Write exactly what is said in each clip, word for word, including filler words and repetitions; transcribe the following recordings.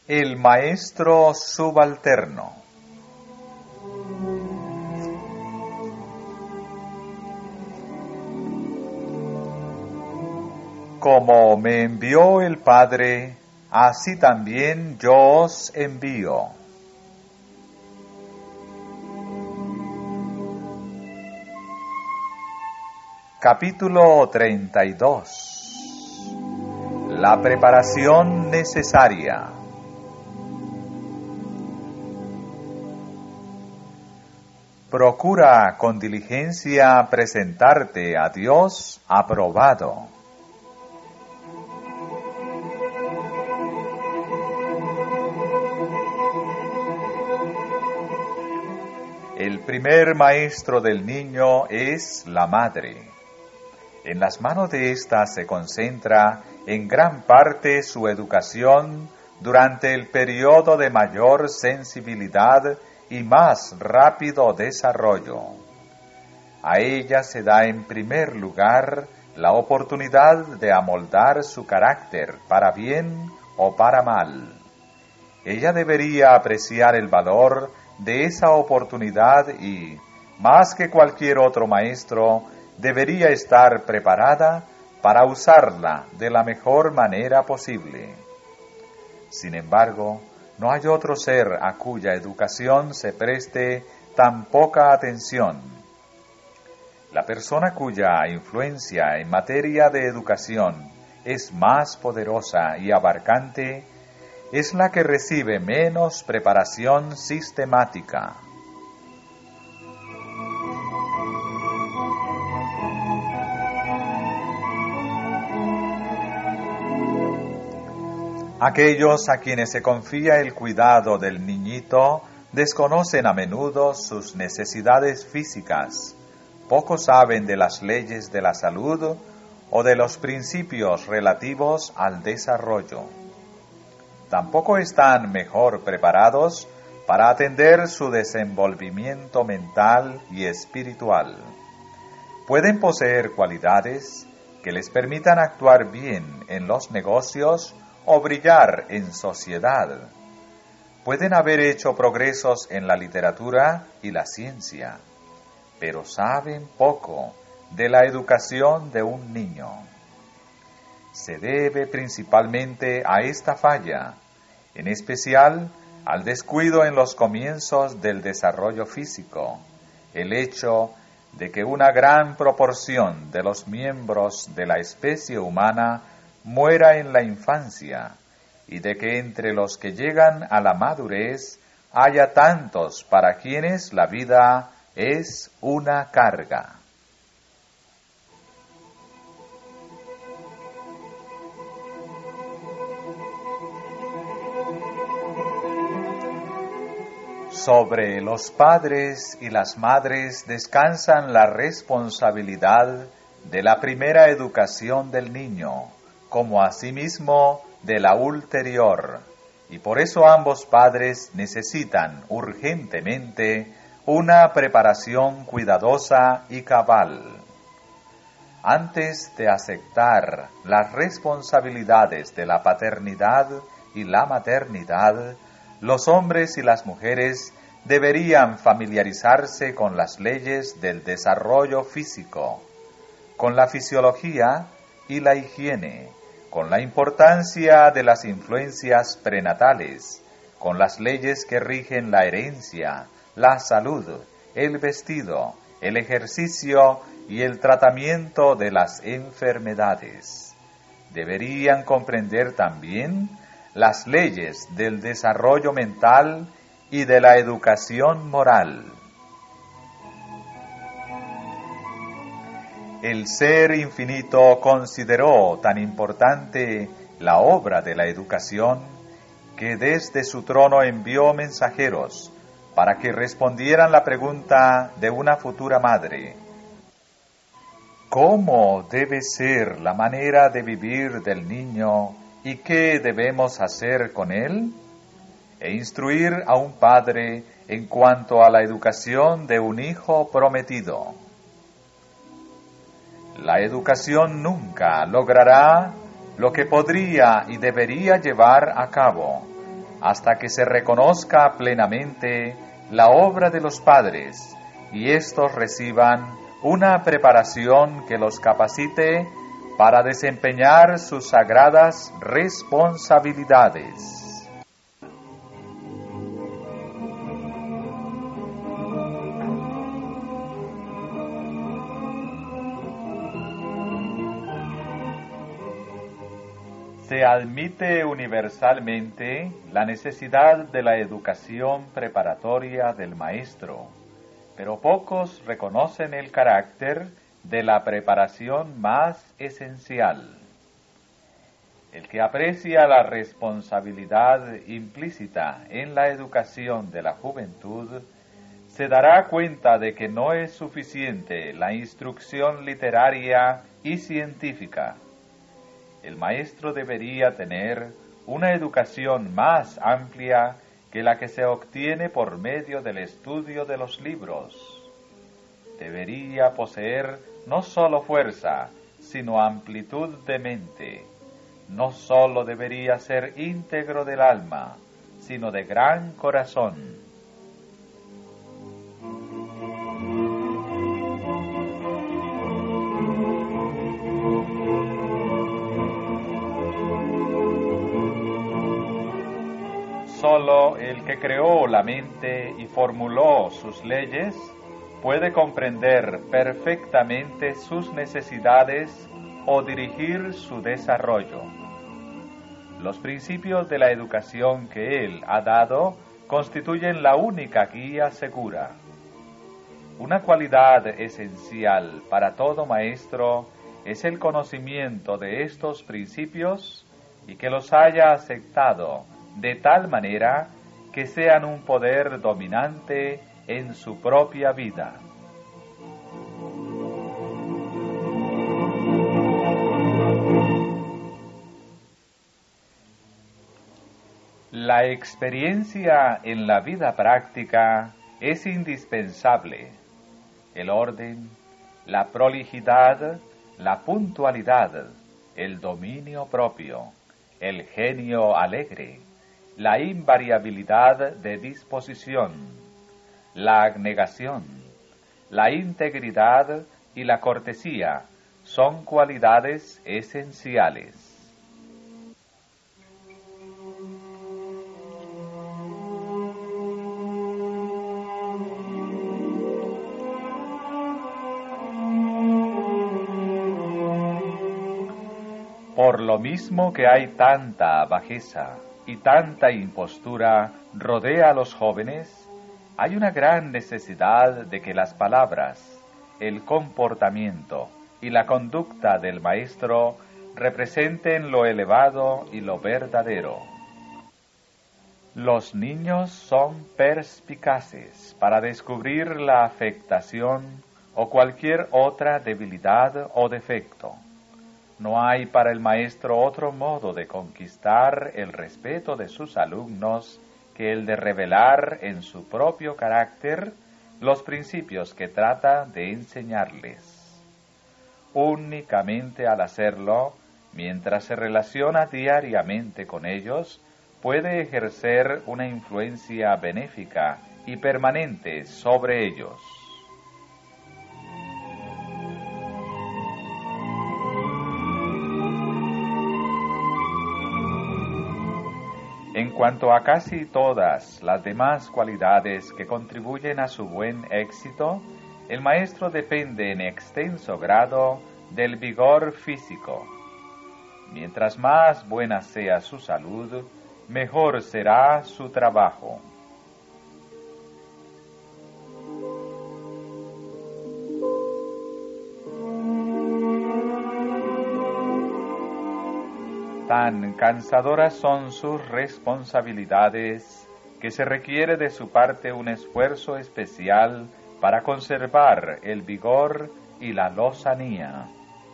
El maestro subalterno. Como me envió el Padre, así también yo os envío. Capítulo treinta y dos. La preparación necesaria. Procura con diligencia presentarte a Dios aprobado. El primer maestro del niño es la madre. En las manos de ésta se concentra en gran parte su educación durante el periodo de mayor sensibilidad y más rápido desarrollo. A ella se da en primer lugar la oportunidad de amoldar su carácter para bien o para mal. Ella debería apreciar el valor de esa oportunidad y, más que cualquier otro maestro, debería estar preparada para usarla de la mejor manera posible. Sin embargo, no hay otro ser a cuya educación se preste tan poca atención. La persona cuya influencia en materia de educación es más poderosa y abarcante es la que recibe menos preparación sistemática. Aquellos a quienes se confía el cuidado del niñito desconocen a menudo sus necesidades físicas, poco saben de las leyes de la salud o de los principios relativos al desarrollo. Tampoco están mejor preparados para atender su desenvolvimiento mental y espiritual. Pueden poseer cualidades que les permitan actuar bien en los negocios o brillar en sociedad. Pueden haber hecho progresos en la literatura y la ciencia, pero saben poco de la educación de un niño. Se debe principalmente a esta falla, en especial al descuido en los comienzos del desarrollo físico, el hecho de que una gran proporción de los miembros de la especie humana muera en la infancia, y de que entre los que llegan a la madurez haya tantos para quienes la vida es una carga. Sobre los padres y las madres descansan la responsabilidad de la primera educación del niño, como asimismo de la ulterior, y por eso ambos padres necesitan urgentemente una preparación cuidadosa y cabal. Antes de aceptar las responsabilidades de la paternidad y la maternidad, los hombres y las mujeres deberían familiarizarse con las leyes del desarrollo físico, con la fisiología y la higiene, con la importancia de las influencias prenatales, con las leyes que rigen la herencia, la salud, el vestido, el ejercicio y el tratamiento de las enfermedades. Deberían comprender también las leyes del desarrollo mental y de la educación moral. El Ser Infinito consideró tan importante la obra de la educación que desde su trono envió mensajeros para que respondieran la pregunta de una futura madre: ¿cómo debe ser la manera de vivir del niño y qué debemos hacer con él? E instruir a un padre en cuanto a la educación de un hijo prometido. La educación nunca logrará lo que podría y debería llevar a cabo, hasta que se reconozca plenamente la obra de los padres y éstos reciban una preparación que los capacite para desempeñar sus sagradas responsabilidades. Se admite universalmente la necesidad de la educación preparatoria del maestro, pero pocos reconocen el carácter de la preparación más esencial. El que aprecia la responsabilidad implícita en la educación de la juventud se dará cuenta de que no es suficiente la instrucción literaria y científica. El maestro debería tener una educación más amplia que la que se obtiene por medio del estudio de los libros. Debería poseer no solo fuerza, sino amplitud de mente. No solo debería ser íntegro del alma, sino de gran corazón. Solo el que creó la mente y formuló sus leyes puede comprender perfectamente sus necesidades o dirigir su desarrollo. Los principios de la educación que él ha dado constituyen la única guía segura. Una cualidad esencial para todo maestro es el conocimiento de estos principios y que los haya aceptado de tal manera que sean un poder dominante en su propia vida. La experiencia en la vida práctica es indispensable. El orden, la prolijidad, la puntualidad, el dominio propio, el genio alegre, la invariabilidad de disposición, la abnegación, la integridad y la cortesía son cualidades esenciales. Por lo mismo que hay tanta bajeza y tanta impostura rodea a los jóvenes, hay una gran necesidad de que las palabras, el comportamiento y la conducta del maestro representen lo elevado y lo verdadero. Los niños son perspicaces para descubrir la afectación o cualquier otra debilidad o defecto. No hay para el maestro otro modo de conquistar el respeto de sus alumnos que el de revelar en su propio carácter los principios que trata de enseñarles. Únicamente al hacerlo, mientras se relaciona diariamente con ellos, puede ejercer una influencia benéfica y permanente sobre ellos. En cuanto a casi todas las demás cualidades que contribuyen a su buen éxito, el maestro depende en extenso grado del vigor físico. Mientras más buena sea su salud, mejor será su trabajo. Tan cansadoras son sus responsabilidades que se requiere de su parte un esfuerzo especial para conservar el vigor y la lozanía.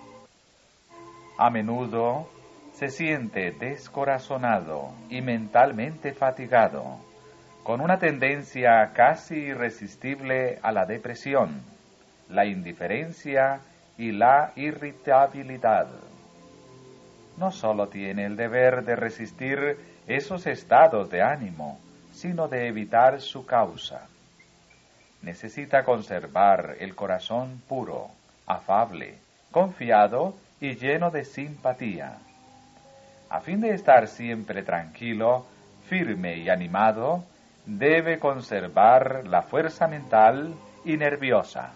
A menudo se siente descorazonado y mentalmente fatigado, con una tendencia casi irresistible a la depresión, la indiferencia y la irritabilidad. No solo tiene el deber de resistir esos estados de ánimo, sino de evitar su causa. Necesita conservar el corazón puro, afable, confiado y lleno de simpatía. A fin de estar siempre tranquilo, firme y animado, debe conservar la fuerza mental y nerviosa.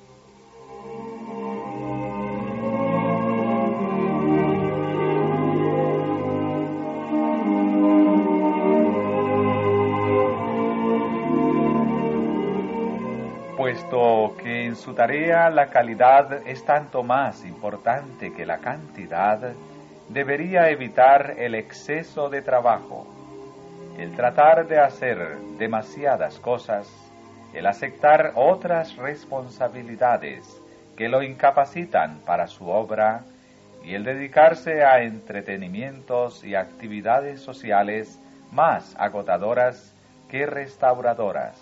Puesto que en su tarea la calidad es tanto más importante que la cantidad, debería evitar el exceso de trabajo, el tratar de hacer demasiadas cosas, el aceptar otras responsabilidades que lo incapacitan para su obra y el dedicarse a entretenimientos y actividades sociales más agotadoras que restauradoras.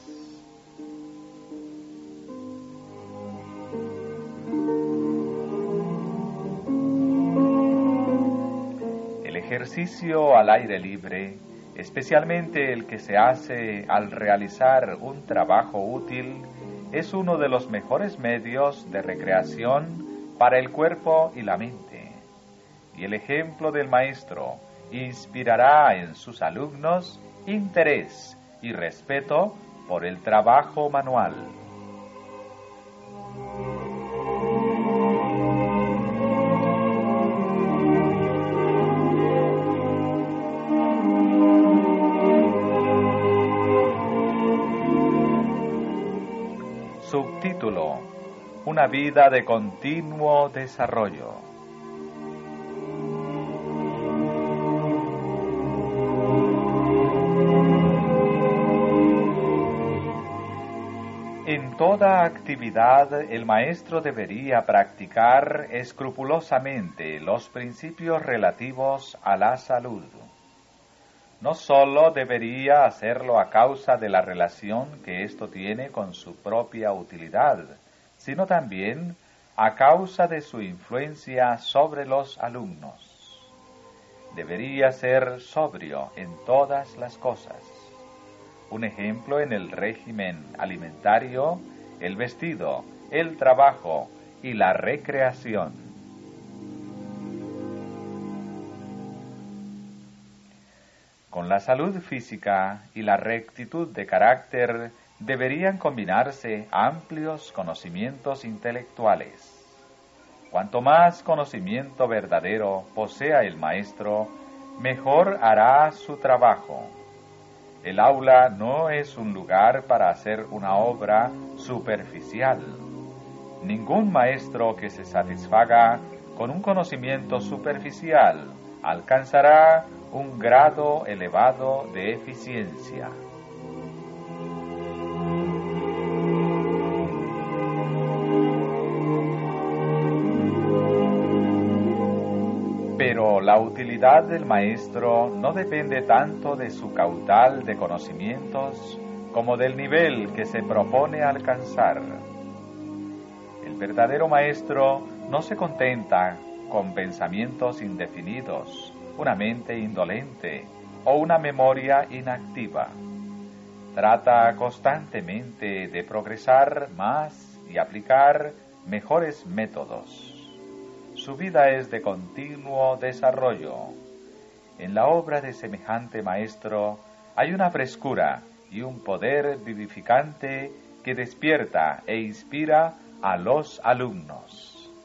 El ejercicio al aire libre, especialmente el que se hace al realizar un trabajo útil, es uno de los mejores medios de recreación para el cuerpo y la mente. Y el ejemplo del maestro inspirará en sus alumnos interés y respeto por el trabajo manual. Subtítulo: Una vida de continuo desarrollo. En toda actividad, el maestro debería practicar escrupulosamente los principios relativos a la salud. No sólo debería hacerlo a causa de la relación que esto tiene con su propia utilidad, sino también a causa de su influencia sobre los alumnos. Debería ser sobrio en todas las cosas. Un ejemplo en el régimen alimentario, el vestido, el trabajo y la recreación. Con la salud física y la rectitud de carácter deberían combinarse amplios conocimientos intelectuales. Cuanto más conocimiento verdadero posea el maestro, mejor hará su trabajo. El aula no es un lugar para hacer una obra superficial. Ningún maestro que se satisfaga con un conocimiento superficial alcanzará un grado elevado de eficiencia. Pero la utilidad del maestro no depende tanto de su caudal de conocimientos como del nivel que se propone alcanzar. El verdadero maestro no se contenta con pensamientos indefinidos, una mente indolente o una memoria inactiva. Trata constantemente de progresar más y aplicar mejores métodos. Su vida es de continuo desarrollo. En la obra de semejante maestro hay una frescura y un poder vivificante que despierta e inspira a los alumnos.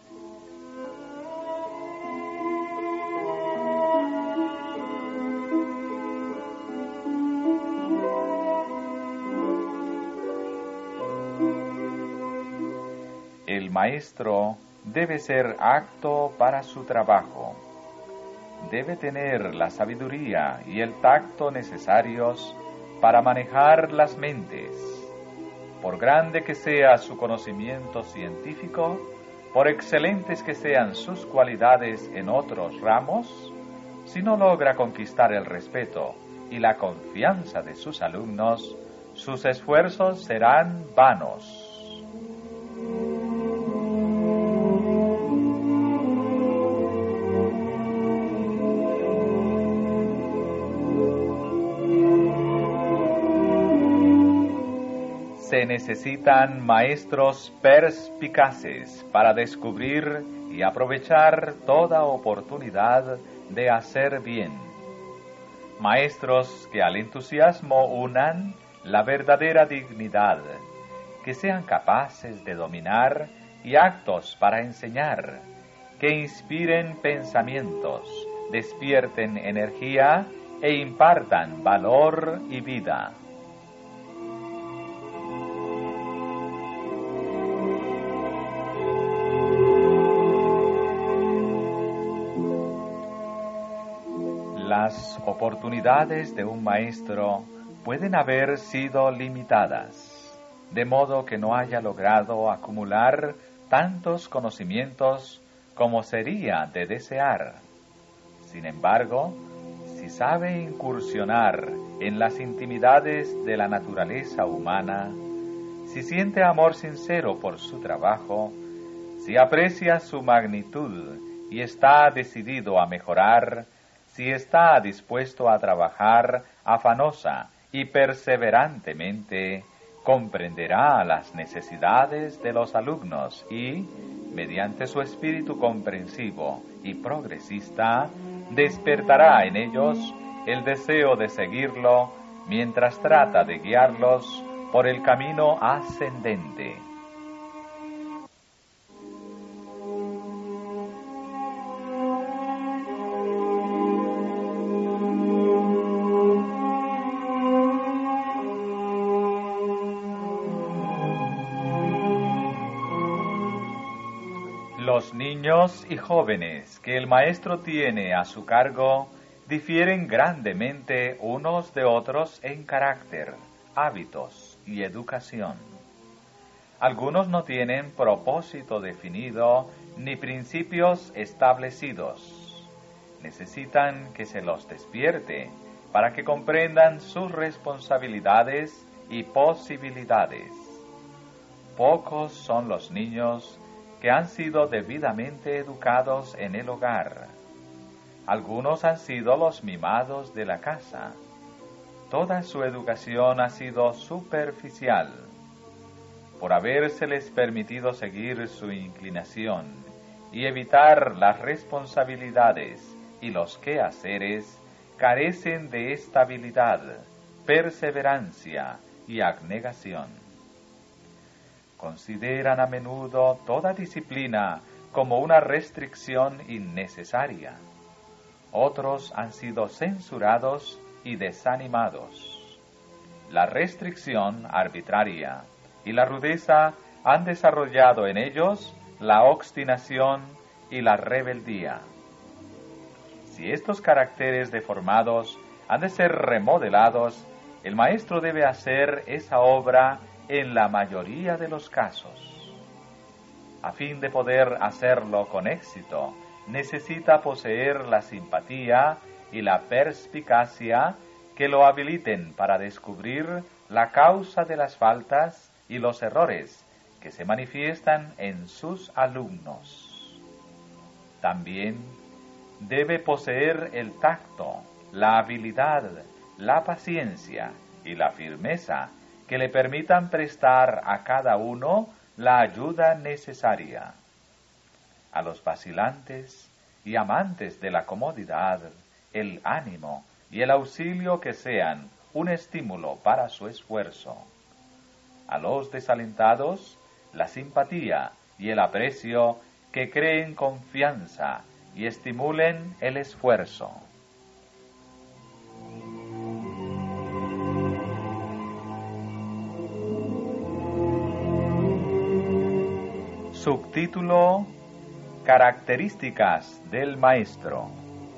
El maestro debe ser apto para su trabajo. Debe tener la sabiduría y el tacto necesarios para manejar las mentes. Por grande que sea su conocimiento científico, por excelentes que sean sus cualidades en otros ramos, si no logra conquistar el respeto y la confianza de sus alumnos, sus esfuerzos serán vanos. Se necesitan maestros perspicaces para descubrir y aprovechar toda oportunidad de hacer bien. Maestros que al entusiasmo unan la verdadera dignidad, que sean capaces de dominar y actos para enseñar, que inspiren pensamientos, despierten energía e impartan valor y vida. Las oportunidades de un maestro pueden haber sido limitadas, de modo que no haya logrado acumular tantos conocimientos como sería de desear. Sin embargo, si sabe incursionar en las intimidades de la naturaleza humana, si siente amor sincero por su trabajo, si aprecia su magnitud y está decidido a mejorar, si está dispuesto a trabajar afanosa y perseverantemente, comprenderá las necesidades de los alumnos y, mediante su espíritu comprensivo y progresista, despertará en ellos el deseo de seguirlo mientras trata de guiarlos por el camino ascendente. Los niños y jóvenes que el maestro tiene a su cargo difieren grandemente unos de otros en carácter, hábitos y educación. Algunos no tienen propósito definido ni principios establecidos. Necesitan que se los despierte para que comprendan sus responsabilidades y posibilidades. Pocos son los niños que han sido debidamente educados en el hogar. Algunos han sido los mimados de la casa. Toda su educación ha sido superficial. Por habérseles permitido seguir su inclinación y evitar las responsabilidades y los quehaceres, carecen de estabilidad, perseverancia y abnegación. Consideran a menudo toda disciplina como una restricción innecesaria. Otros han sido censurados y desanimados. La restricción arbitraria y la rudeza han desarrollado en ellos la obstinación y la rebeldía. Si estos caracteres deformados han de ser remodelados, el maestro debe hacer esa obra en la mayoría de los casos. A fin de poder hacerlo con éxito, necesita poseer la simpatía y la perspicacia que lo habiliten para descubrir la causa de las faltas y los errores que se manifiestan en sus alumnos. También debe poseer el tacto, la habilidad, la paciencia y la firmeza que le permitan prestar a cada uno la ayuda necesaria. A los vacilantes y amantes de la comodidad, el ánimo y el auxilio que sean un estímulo para su esfuerzo. A los desalentados, la simpatía y el aprecio que creen confianza y estimulen el esfuerzo. Subtítulo: Características del maestro.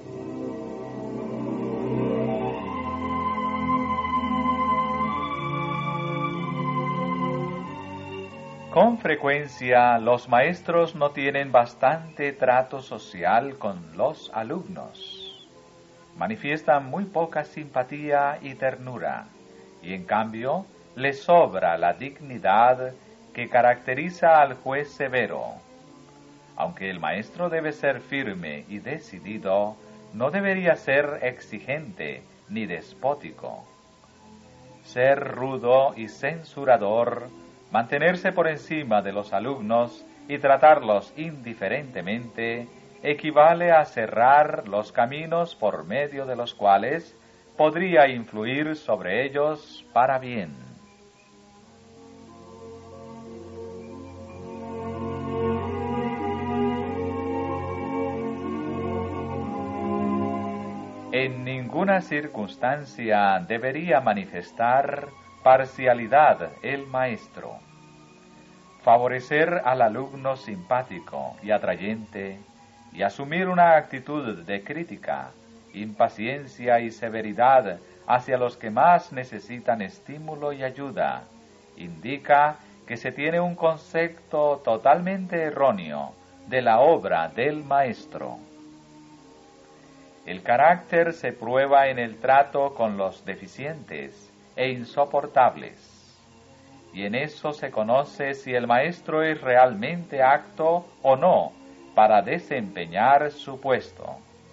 Con frecuencia, los maestros no tienen bastante trato social con los alumnos. Manifiestan muy poca simpatía y ternura, y en cambio les sobra la dignidad que caracteriza al juez severo. Aunque el maestro debe ser firme y decidido, no debería ser exigente ni despótico. ser rudo y censurador, mantenerse por encima de los alumnos y tratarlos indiferentemente, equivale a cerrar los caminos por medio de los cuales podría influir sobre ellos para bien. En ninguna circunstancia debería manifestar parcialidad el maestro. Favorecer al alumno simpático y atrayente y asumir una actitud de crítica, impaciencia y severidad hacia los que más necesitan estímulo y ayuda, indica que se tiene un concepto totalmente erróneo de la obra del maestro. El carácter se prueba en el trato con los deficientes e insoportables, y en eso se conoce si el maestro es realmente apto o no para desempeñar su puesto.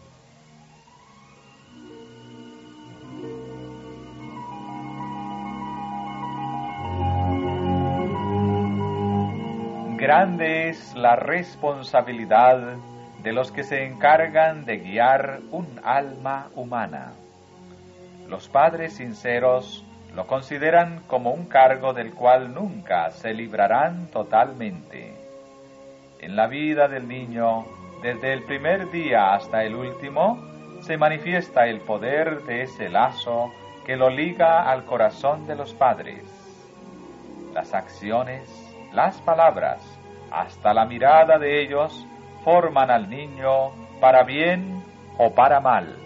Grande es la responsabilidad de los que se encargan de guiar un alma humana. Los padres sinceros lo consideran como un cargo del cual nunca se librarán totalmente. En la vida del niño, desde el primer día hasta el último, se manifiesta el poder de ese lazo que lo liga al corazón de los padres. Las acciones, las palabras, hasta la mirada de ellos, forman al niño para bien o para mal.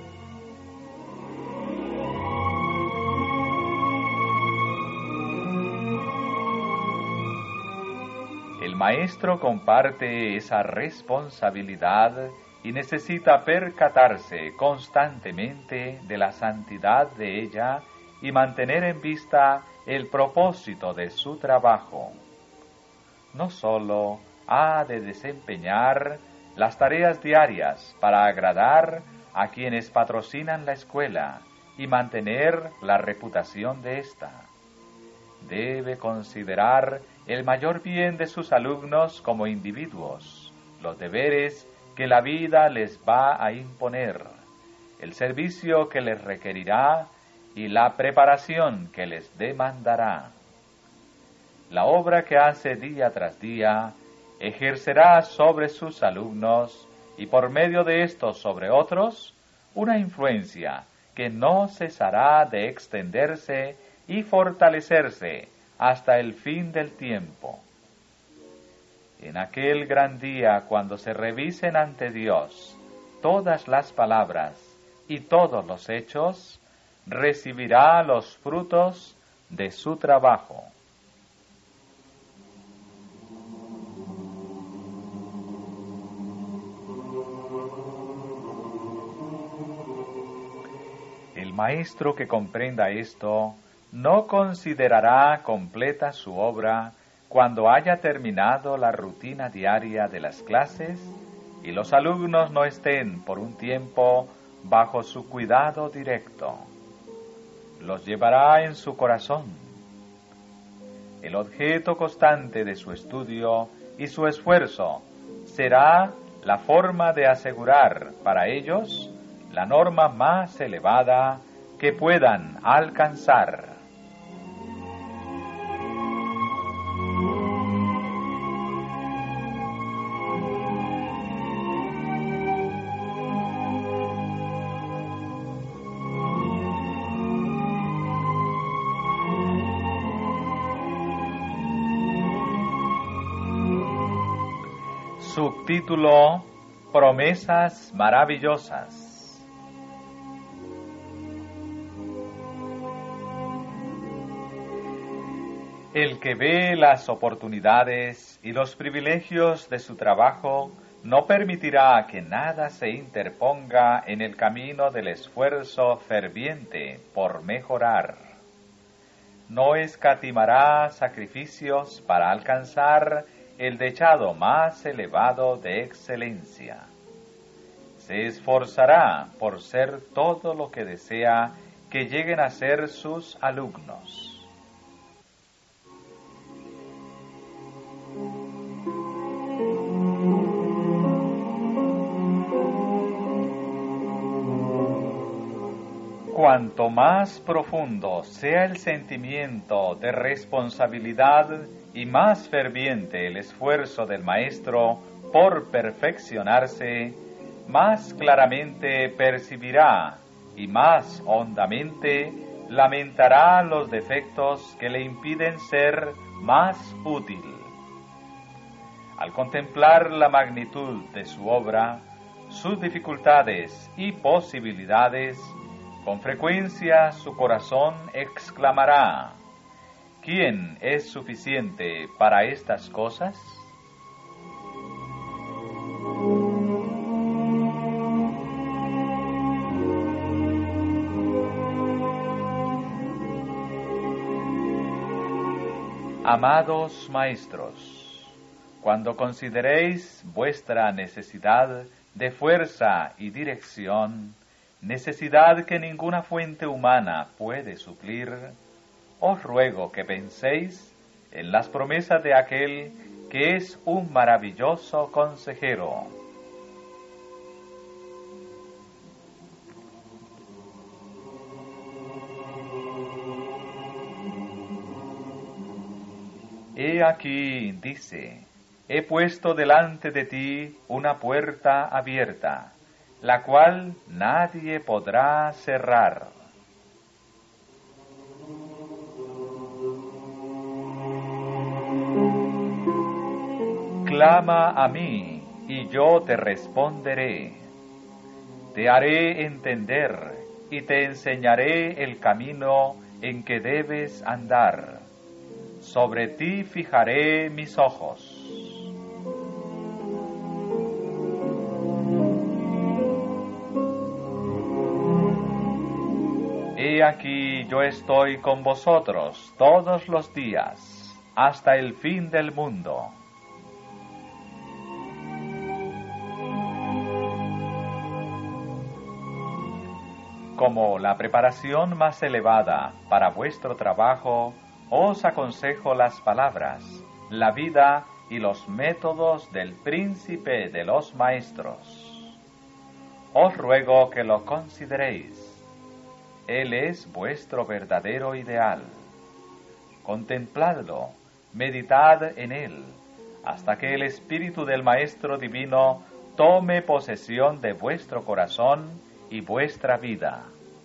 El maestro comparte esa responsabilidad y necesita percatarse constantemente de la santidad de ella y mantener en vista el propósito de su trabajo. No sólo ha de desempeñar las tareas diarias para agradar a quienes patrocinan la escuela y mantener la reputación de ésta. Debe considerar el mayor bien de sus alumnos como individuos, los deberes que la vida les va a imponer, el servicio que les requerirá y la preparación que les demandará. La obra que hace día tras día ejercerá sobre sus alumnos y por medio de estos sobre otros una influencia que no cesará de extenderse y fortalecerse hasta el fin del tiempo. En aquel gran día, cuando se revisen ante Dios todas las palabras y todos los hechos, recibirá los frutos de su trabajo. El maestro que comprenda esto no considerará completa su obra cuando haya terminado la rutina diaria de las clases y los alumnos no estén por un tiempo bajo su cuidado directo. Los llevará en su corazón. El objeto constante de su estudio y su esfuerzo será la forma de asegurar para ellos la norma más elevada que puedan alcanzar. Subtítulo: Promesas maravillosas. El que ve las oportunidades y los privilegios de su trabajo no permitirá que nada se interponga en el camino del esfuerzo ferviente por mejorar. No escatimará sacrificios para alcanzar el dechado más elevado de excelencia. Se esforzará por ser todo lo que desea que lleguen a ser sus alumnos. Cuanto más profundo sea el sentimiento de responsabilidad y más ferviente el esfuerzo del maestro por perfeccionarse, más claramente percibirá y más hondamente lamentará los defectos que le impiden ser más útil. Al contemplar la magnitud de su obra, sus dificultades y posibilidades, con frecuencia su corazón exclamará: ¿quién es suficiente para estas cosas? Amados maestros, cuando consideréis vuestra necesidad de fuerza y dirección, necesidad que ninguna fuente humana puede suplir, os ruego que penséis en las promesas de aquel que es un maravilloso consejero. He aquí, dice, he puesto delante de ti una puerta abierta, la cual nadie podrá cerrar. Clama a mí, y yo te responderé. Te haré entender, y te enseñaré el camino en que debes andar. Sobre ti fijaré mis ojos. He aquí yo estoy con vosotros todos los días, hasta el fin del mundo. Como la preparación más elevada para vuestro trabajo, os aconsejo las palabras, la vida y los métodos del príncipe de los maestros. Os ruego que lo consideréis. Él es vuestro verdadero ideal. Contempladlo, meditad en él, hasta que el espíritu del Maestro Divino tome posesión de vuestro corazón y vuestra vida.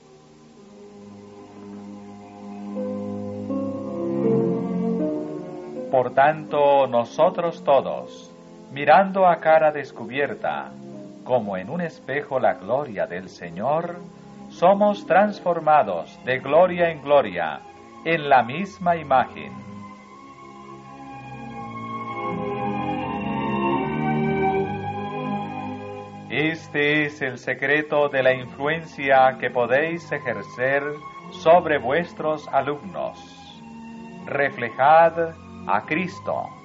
Por tanto, nosotros todos, mirando a cara descubierta, como en un espejo la gloria del Señor, somos transformados de gloria en gloria en la misma imagen. Este es el secreto de la influencia que podéis ejercer sobre vuestros alumnos. Reflejad a Cristo.